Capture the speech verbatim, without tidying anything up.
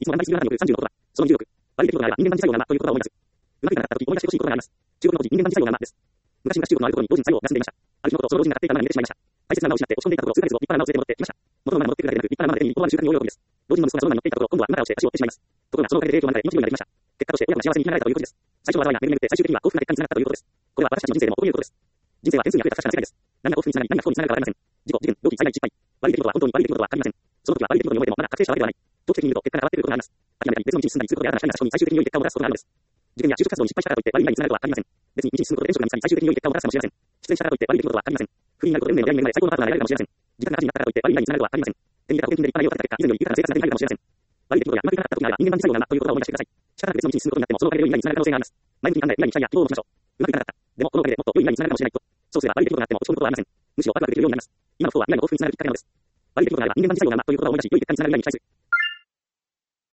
いつも頑張りすぎるあなたによるさんじゅうのことは、そのにじゅうろく、悪い出来事があれば人間万事作用がまという言葉を思い出す。うまくいかなかった時思い出してほしいことがあります。中国の文字、人間万事作用がまです。昔々中国のあるところに老人作用が住んでいました。ある日のこと、その老人が買っていた馬に寝てしまいました。大切な馬を失って落ち込んでいたところ、数ヶ月後、立派な馬を連れて戻ってきました。元の馬に戻ってくるだけでなく、立派な馬で手に入れ、言葉の習慣に応用するんです。老人の息子がその馬に乗っていたところ、今度は馬から落ちて足を折ってしまいます。ところがそのおかげで霊気を免れ、命拾いができました。結果として親子が幸せに生きられたということです。最初は災いが巡り巡って最終的には幸福な結果につながったということです。これは私たちの人生でもこういうことです。人生は点数に溢れた確かな世界です。何が幸福につながり、何が不幸につながるかはありません。事故、事件、病気、災害、失敗。悪い出来事は本当に悪い出来事は限りません。その時は悪い出来事に思えてもまだ確定したわけではない。長期的に見ると結果が変わってくることがあります。諦めたり別の道に進んだりすることで新たな思考に最終的に良い結果を出すことがあるのです。受験や就職活動に失敗したからといって悪い未来につながるとは限りません。別に道に進むことで転職が見つかり最終的に良い結果を出すかもしれません。出演したからといって悪い出来事は限りません。不利になることで運命の出会いに恵まれ最高のパートナーが得られるかもしれません。時間が価値になったからといって悪い未来につながるとは限りません。手に入れた保険金で立派な家を建てた結果、以前より豊かな生活が手に入るかもしれません。悪い出来事やうまくいかなかった時には人間万事作用がなということを思い出してください。仕方なく別の道に進むことになってもそのおかげで良い未来につながる可能性があります。前向きに考え、未来に期待や希望を持ちましょう。うまくいかなかった。でもこのおかげでもっと良い未来につながるかもしれないと。そうすれば悪い出来事があっても落ち込むことはありません。むしろワクワクできるようになります。今の不幸は未来の幸福につながるきっかけなのです。悪い出来事があれば人間万事作用がなということを思い出し、良い結果につながる未来に期待する。